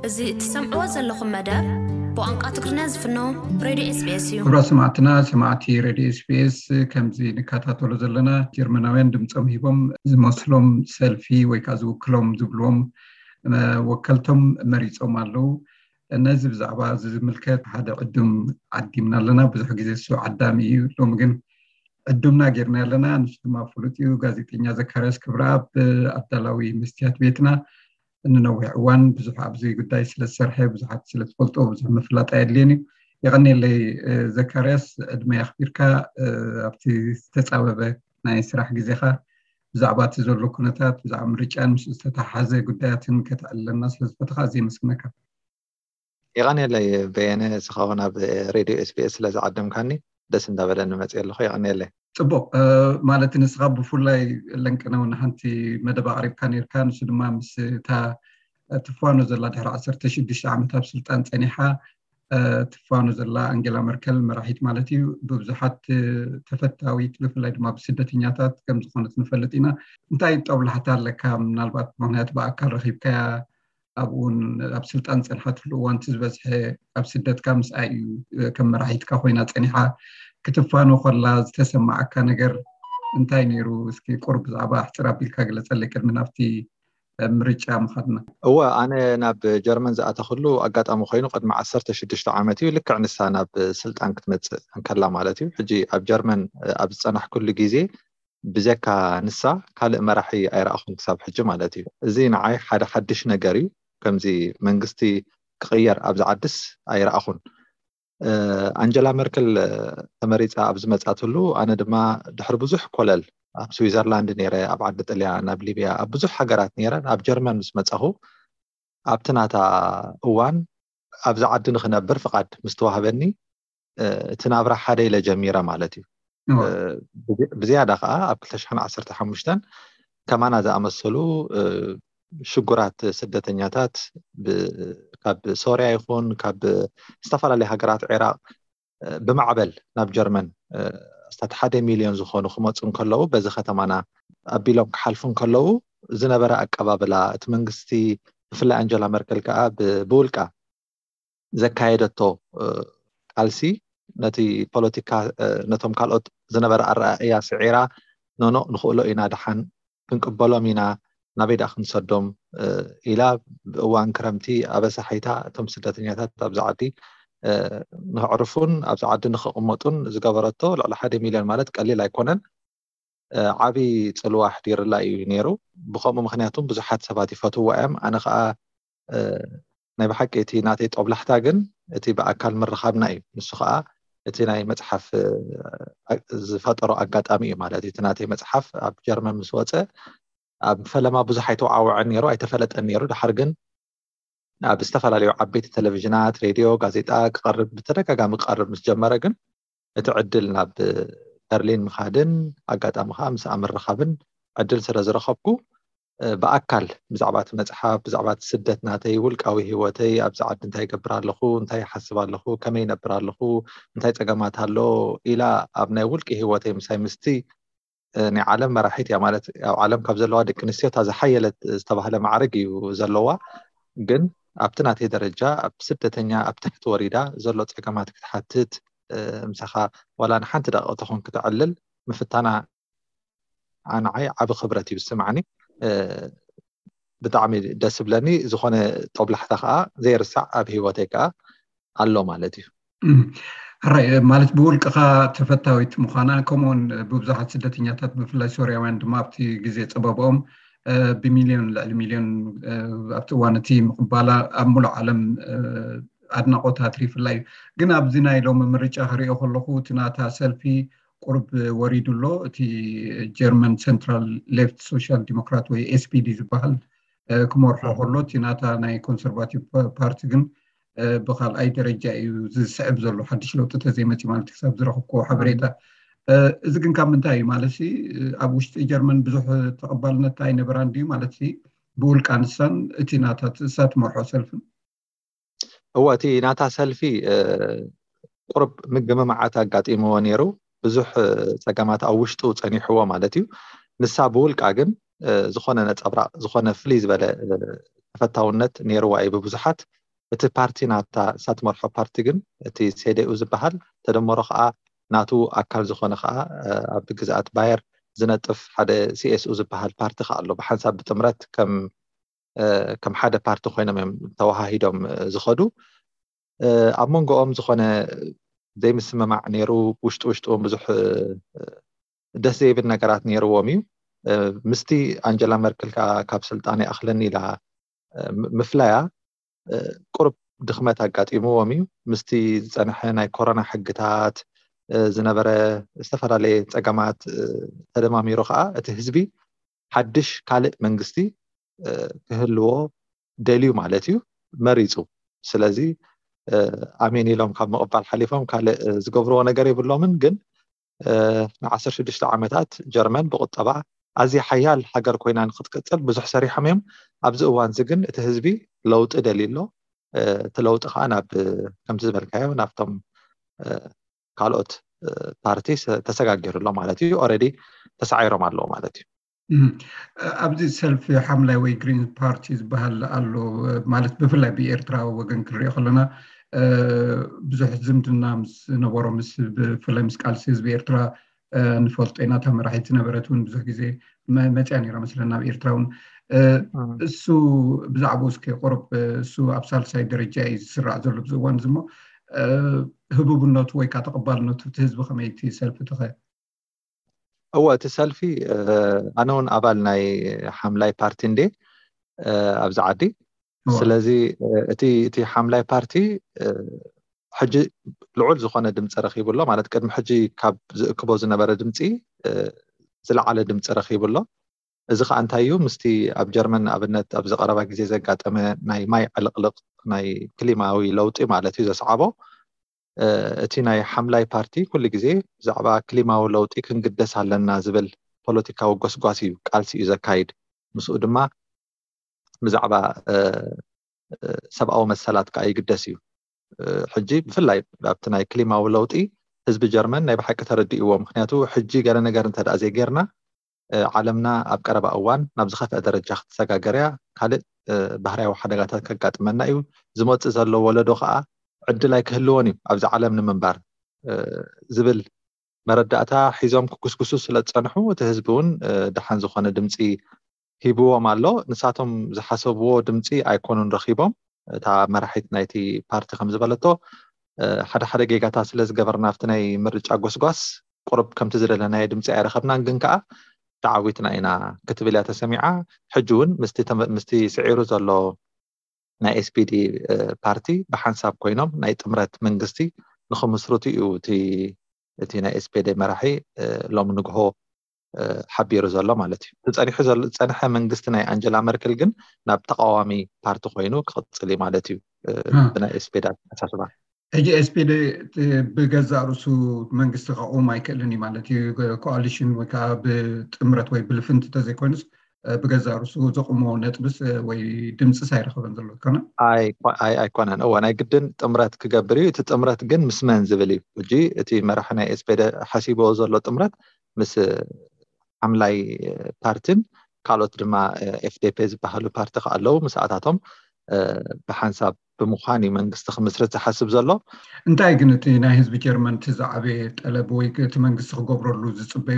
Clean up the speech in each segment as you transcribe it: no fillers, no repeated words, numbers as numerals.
زي تسمعوا زلكم مدام بوانقا تقرنا زفنو راديو اس بي اس يو كبرى سمعتي راديو اس بي اس كمزي نكاتاتولو زلنا جرمناوين دمصم هيبم زمسلم سيلفي ويكازوكلم زبلوم وكلتم مريصوم አለው እነዚህ ብዛዕባ ዝምልከት ሓደ ቅድም ዓዲምና ኣለና ብዙሕ ግዜ እሱ ዓዳሚ እዩ ሎም ግን ዕድምና ጌርና ኣለና ንሱ ድማ ፍሉጥ እዩ ጋዜጠኛ ዘካርያስ ክብረአብ ኣዳላዊ መስትያት ቤትና እንነውሕ እዋን ብዙሕ ኣብዚ ጉዳይ ስለዝሰርሐ ብዙሓት ስለዝፈልጦ ብዙሕ ምፍላጥ የድልየኒ ይቀኒለይ ዘካርያስ ዕድመ ኣኽቢርካ ኣብቲ ዝተፃበበ ናይ ስራሕ ግዜኻ ብዛዕባ እቲ ዘሎ ኩነታት ብዛዕባ ምርጫን ምስ ዝተተሓሓዘ ጉዳያትን ከተዕልለና ስለዝፈትኻ ኣዝየ መስግነካ يغنيلي بيانه سخاونا براديو اس بي اس لزعدمكاني دس እንዳበለን መጽእ ኣለኹ ይغنيلي ጽቡቕ ማለት ንስኻ ብፍላይ ለንቀነውና ሓንቲ መደባ ቀሪብካ ነርካ ንሱ ድማ ምስ ትፋኖ ዘላ ድሕሪ 16 ዓመታት ስልጣን ፀኒሓ ትፋኖ ዘላ አንጌላ መርከል መራሒት ማለት እዩ ብብዙሓት ተፈታዊት ብፍላይ ድማ ብስደተኛታት ከም ዝኾነት ንፈልጥ ኢና እንታይ ጠብላሕታ ኣለካ ምናልባት ምክንያት በኣካል ረኺብካ ኣብውን ኣብ ስልጣን ፀንሓትሉ እዋን ትዝበዝሐ ኣብ ስደትካ ምስኣይ ከም መራሒትካ ኮይና ፀኒሓ ክትፋኖ ከላ ዝተሰማዓካ ነገር እንታይ ነይሩ እስኪ ቁርብ ብዛዕባ ሕፅር ኣቢልካ ግለፀለይ ቅድሚ ናብቲ ምርጫ ምኻድና هو أنا ناب جرمن زأتخلو أقاطع مخينو قد مع 16 عامتي لك عنسا ناب سلطان كتمت نكلا مالتي حجي أب جرمن أب صنح كل جيزي بزكا نسا كالق مراحي أيرأخن كساب حجي مالتي زين عاي حدش نجاري كم زي منقستي كغير أبز عدس أيرأخن أنجلا ميركل تمريت أبز متأتلو أنا دما دحر بزح كولل أب سويسرلاند نيرة أب عدت إليها أب ليبيا أب بزح حجرات نيرة أب جرمن مسمتأهو أب تناتا أوان أب زعد نخنبر فقط مستوهبني تنابر حدا إلى جميرة مالتي بزيادة أب كلشحن 15 كمان هذا أمثلو شجرات سدتنياتات كاب سوريا يكون كاب استفال على هجرات العراق بمعبل ناب جرمن استاد 1 مليون زخونو خمصن كلو بز ختمانا ابيلوم كحلفون كلو زنبره اقبابلا تمنغستي فلا انجلا ميركل كا بولكا زكايدتو قالسي نتي بوليتيكا نتوم كالوت زنبره الرأيا سعيرا نونو نخولو اينا دحن كنقبلو مينا نبيد أخن صدوم إلى وان كرمتي أبس حيتا تم سدتنياتات أبزعدي نعرفون أبزعدي نخقمتون زقابرتو لعلى 1 مليون مالت قليل يكونن عابي تسلو واحد ير لا ينيرو بخوم مخنياتهم بزحات سباتي فتو وام أنا خا ناي بحق إتي ناتي طبلحتا جن إتي بأكل مرخابنا إيه نسخة إتي ناي متحف فترة أقات أمي مالتي تناتي متحف أب جرمن مسوته أب فلما بزحيتو عوعن نيرو أيتفلت النيرو دحرجن أب استفلاليو عبيت التلفزيونات راديو غازيتا قرب بتركا قرب مسجمرجن تعدلنا ببرلين مخادن أقاطع خامس أمر رخابن عدل سرز رخبكو بأكل بزعبات متحف بزعبات سدتنا تي ولقاوي هوتي أب زعد انتي قبرار لخو انتي حسبار لخو كمين أبرار لخو انتي تقامات هالو إلى أبني ولقي هوتي مساي مستي ني عالم مراحيت يا مالت او عالم كاب زلوا دك نسيو تازا حيلت استباهله معرقي وزلوا جن ابتناتي درجه اب سدتنيا اب تحت وريدا زلو تقامات كتحتت مسخا ولا نحنت دقه تكون كتعلل مفتانا انا عي عب خبرتي بسمعني بطعمي دسبلني زخونه طبلحتها زي رسع اب هيوتيكا الله مالتي هراي مالت بولقخا تفتاويت مخانا كمون ببزحات سدتنياتات بفلاي سورياوين دما ابتي غزي صبابهم بمليون لمليون ابتي وانتي مقبالا امول عالم ادناقوتا تريفلاي غنا ابزينا يلوم مريچا خريو خلخو تناتا سيلفي قرب وريدلو تي جيرمان سنترال ليفت سوشيال ديموكرات وي اس بي دي زبال كمور خلو تناتا ناي كونسرفاتيف بارتي غن بخال أي درجة يزعب زلوا حدش لو تتزيمتي مالتي حساب زرخكو حبريتا إذا كان كم منتهي مالتي أبوش جرمن بزح تقبلنا تاي نبراندي مالتي بقول كانسان اتناتات سات مرحو سلفن هو اتناتا سلفي قرب مجمعات قاطي موانيرو بزح تقامات أوشتو تاني حوا مالتي نسا بقول كاجن زخونة نتقبرا زخونة فليز بلا ተፈታውነት ነይርዋ እዩ ብብዙሓት እቲ ፓርቲ ናታ ሳትመርሖ ፓርቲ ግን እቲ CDU ዝበሃል ተደመሮ ከዓ ናቱ ኣካል ዝኾነ ከዓ ኣብ ግዛኣት ባየር ዝነጥፍ ሓደ CSU ዝበሃል ፓርቲ ከዓ ኣሎ ብሓንሳብ ብጥምረት ከም ሓደ ፓርቲ ኮይኖም እዮም ተዋሃሂዶም ዝኸዱ ኣብ መንጎኦም ዝኾነ ዘይምስምማዕ ነይሩ ውሽጡን ብዙሕ ደስ ዘይብል ነገራት ነይርዎም እዩ ምስቲ አንጀላ መርክል ካብ ስልጣን ይኣኽለኒ ኢላ ምፍላያ ቁርብ ድኽመት ኣጋጢምዎም እዩ ምስቲ ዝፀንሐ ናይ ኮሮና ሕግታት ዝነበረ ዝተፈላለየ ፀገማት ተደማሚሩ ከዓ እቲ ህዝቢ ሓድሽ ካልእ መንግስቲ ክህልዎ ደልዩ ማለት እዩ መሪፁ ስለዚ ኣሜን ኢሎም ካብ ምቕባል ሓሊፎም ካልእ ዝገብርዎ ነገር የብሎምን ግን ን16 ዓመታት ጀርመን ብቁጠባ ኣዝያ ሓያል ሃገር ኮይና ንክትቀፅል ብዙሕ ሰሪሖም እዮም ኣብዚ እዋን እዚ ግን እቲ ህዝቢ ለውጢ ደሊሎ እቲ ለውጢ ከዓ ናብ ከምቲ ዝበልካዮ ናብቶም ካልኦት ፓርቲ ተሰጋጊሩሎ ማለት እዩ ኦልሬዲ ተሰዓይሮም ኣለዎ ማለት እዩ ኣብዚ ሰልፊ ሓምላይ ወይ ግሪን ፓርቲ ዝበሃል ኣሎ ማለት ብፍላይ ብኤርትራ ወገን ክንሪኦ ከለና ብዙሕ ዝምድና ምስ ነበሮ ምስ ብፍላይ ምስ ቃልሲ ህዝቢ ኤርትራ ንፈልጦ ኢና ተመራሒት ዝነበረት እውን ብዙሕ ግዜ መፅያ ነይራ መስለና ናብ ኤርትራ እውን እሱ ብዛዕባኡ እስኪ ቆረብ እሱ ኣብ ሳልሳይ ደረጃ እዩ ዝስራዕ ዘሎ ብዙ እዋን ዝሞ ህቡብነቱ ወይ ከዓ ተቐባልነቱ እቲ ህዝቢ ከመይ እቲ ሰልፊ ትኸ እወ እቲ ሰልፊ ኣነ እውን ኣባል ናይ ሓምላይ ፓርቲ እንዴ ኣብዚ ዓዲ ስለዚ እቲ ሓምላይ ፓርቲ ሕጂ ልዑል ዝኾነ ድምፂ ረኺቡሎ ማለት ቅድሚ ሕጂ ካብ ዝእክቦ ዝነበረ ድምፂ ዝለዓለ ድምፂ ረኺቡሎ እዚ ከዓ እንታይ እዩ ምስቲ ኣብ ጀርመን ኣብነት ኣብ ዝቐረባ ግዜ ዘጋጠመ ናይ ማይ ዕልቕልቕ ናይ ክሊማዊ ለውጢ ማለት እዩ ዘስዓቦ እቲ ናይ ሓምላይ ፓርቲ ኩሉ ግዜ ብዛዕባ ክሊማዊ ለውጢ ክንግደስ ኣለና ዝብል ፖለቲካዊ ጎስጓስ እዩ ቃልሲ እዩ ዘካይድ ምስኡ ድማ ብዛዕባ ሰብኣዊ መሰላት ከዓ ይግደስ እዩ ሕጂ ብፍላይ ኣብቲ ናይ ክሊማዊ ለውጢ ህዝቢ ጀርመን ናይ ብሓቂ ተረዲእዎ ምክንያቱ ሕጂ ገለ ነገር እንተደኣ ዘይጌርና ዓለምና ኣብ ቀረባ እዋን ናብ ዝኸፍአ ደረጃ ክትሰጋገርያ ካልእ ባህርያዊ ሓደጋታት ከጋጥመና እዩ ዝመፅእ ዘሎ ወለዶ ከዓ ዕድላይ ክህልዎን እዩ ኣብዚ ዓለም ንምንባር ዝብል መረዳእታ ሒዞም ክኩስኩሱ ስለ ዝፀንሑ እቲ ህዝቢ እውን ድሓን ዝኾነ ድምፂ ሂብዎም ኣሎ ንሳቶም ዝሓሰብዎ ድምፂ ኣይኮኑን ረኺቦም እታ መራሒት ናይቲ ፓርቲ ከም ዝበለቶ ሓደ ጌጋታት ስለ ዝገበርና ኣብቲ ናይ ምርጫ ጎስጓስ ቁርብ ከምቲ ዝደለናዮ ድምፂ ኣይረኸብናን ግን ከዓ ተዓዊትና ኢና ክትብል እያ ተሰሚዓ ሕጂ እውን ምስቲ ስዒሩ ዘሎ ናይ SPD ፓርቲ ብሓንሳብ ኮይኖም ናይ ጥምረት መንግስቲ ንኽምስርቱ እዩ እቲ ናይ SPD መራሒ ሎም ንግሆ ሓቢሩ ዘሎ ማለት እዩ ተጸኒሑ ዘሎ ጸንሐ መንግስቲ ናይ አንጀላ መርክል ግን ናብ ተቃዋሚ ፓርቲ ኮይኑ ክቅፅል ማለት እዩ ብናይ SPD ኣሳስባ ሕጂ SPD ብገዛእ ርእሱ መንግስቲ ክቐውም ኣይክእልን እዩ ማለት እዩ ኮአሊሽን ወይ ከዓ ብጥምረት ወይ ብልፍንቲ ተዘይኮይኑስ ብገዛእ ርእሱ ዘቕሞ ነጥብስ ወይ ድምፂስ ኣይረኸበን ዘሎ ኮነ ኣይኮነን እወ ናይ ግድን ጥምረት ክገብር እዩ እቲ ጥምረት ግን ምስ መን ዝብል እዩ ሕጂ እቲ መራሒ ናይ SPD ሓሲቦ ዘሎ ጥምረት ምስ ሓምላይ ፓርቲን ካልኦት ድማ FDP ዝበሃሉ ፓርቲ ኣለዉ ምስኣታቶም ብሓንሳብ ብምዃን መንግስቲ ክምስረት ዝሓስብ ዘሎ እንታይ ግን እቲ ናይ ህዝቢ ጀርመን ትዛዕበየ ጠለብ ወይ እቲ መንግስቲ ክገብረሉ ዝፅበዮ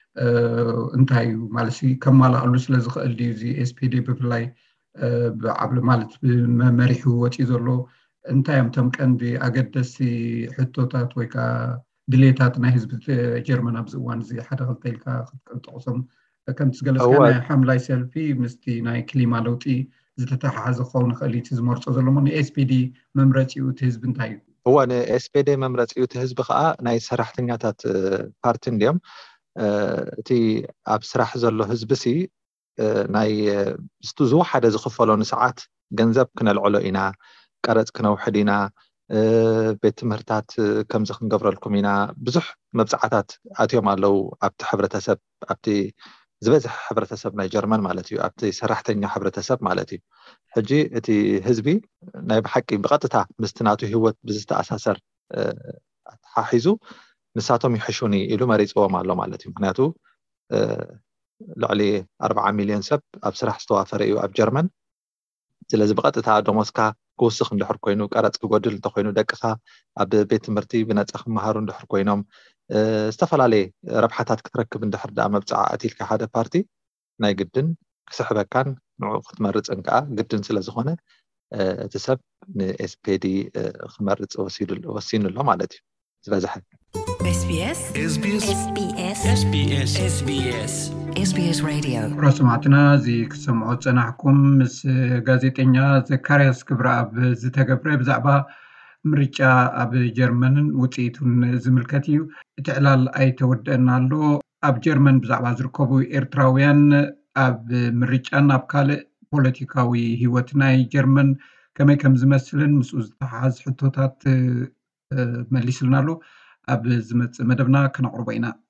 እንታይ እዩ ማለት ከማላኣሉ ስለ ዝኽእል ድዩ እዚ SPD ብፍላይ ብዓብሊ ማለት መሪሑ ወፂኡ ዘሎ እንታይ እዮም ቶም ቀንዲ ኣገደስቲ ሕቶታት ወይ ከዓ ድሌታት ናይ ህዝቢ ጀርመን ኣብዚ እዋን እዚ ሓደ ክልተ ኢልካ ክትጠቕሶም ከምቲ ዝገለጽካ ናይ ሓምላይ ሰልፊ ምስቲ ናይ ክሊማ ለውጢ ዝተተሓሓዘ ክኸውን ይኽእል እቲ ዝመርፆ ዘሎ ሞ ንSPD መምረፂኡ እቲ ህዝቢ እንታይ እዩ እወ ንSPD መምረፂኡ እቲ ህዝቢ ከዓ ናይ ሰራሕተኛታት ፓርቲ እንድዮም እቲ ኣብ ስራሕ ዘሎ ህዝቢ ሲ ናይ ዝወሓደ ዝኽፈሎ ንሰዓት ገንዘብ ክነልዕሎ ኢና ቀረፅ ክነውሕድ ኢና ቤት ትምህርታት ከምዚ ክንገብረልኩም ኢና ብዙሕ መብዛዕታት ኣትዮም ኣለው ኣብቲ ሕብረተሰብ ኣብቲ ዝበዝሕ ሕብረተሰብ ናይ ጀርመን ማለት እዩ ኣብቲ ሰራሕተኛ ሕብረተሰብ ማለት እዩ ሕጂ እቲ ህዝቢ ናይ ብሓቂ ብቐጥታ ምስቲ ናቱ ህይወት ብዝተኣሳሰር ኣተሓሒዙ ንሳቶም ይሕሹኒ ኢሉ መሪፅዎም ኣሎ ማለት እዩ ምክንያቱ ልዕሊ 40 ሚልዮን ሰብ ኣብ ስራሕ ዝተዋፈረ እዩ ኣብ ጀርመን ስለዚ ብቐጥታ ደሞዝካ ክውስኽ እንድሕር ኮይኑ ቀረፅ ክጎድል እንተኮይኑ ደቅኻ ኣብ ቤት ትምህርቲ ብነፃ ክመሃሩ እንድሕር ኮይኖም ዝተፈላለየ ረብሓታት ክትረክብ እንድሕር ዳ መብፅዓ ኣቲልካ ሓደ ፓርቲ ናይ ግድን ክስሕበካን ንዑ ክትመርፅን ከዓ ግድን ስለዝኾነ እቲ ሰብ ንኤስፒዲ ክመርፅ ወሲኑሎ ማለት እዩ ዝበዝሐ SBS Radio ረስማዕትና እዚ ክሰምዖ ፀናሕኩም ምስ ጋዜጠኛ ዘካርያስ ክብረኣብ ዝተገብረ ብዛዕባ ምርጫ ኣብ ጀርመንን ውፅኢቱን ዝምልከት እዩ እቲ ዕላል ኣይተወድአና ኣሎ ኣብ ጀርመን ብዛዕባ ዝርከቡ ኤርትራውያን ኣብ ምርጫን ኣብ ካልእ ፖለቲካዊ ሂወት ናይ ጀርመን ከመይ ከም ዝመስልን ምስኡ ዝተሓሓዝ ሕቶታት መሊስልና ኣሎ ኣብ ዝመፅእ መደብና ከነቕርቦ ኢና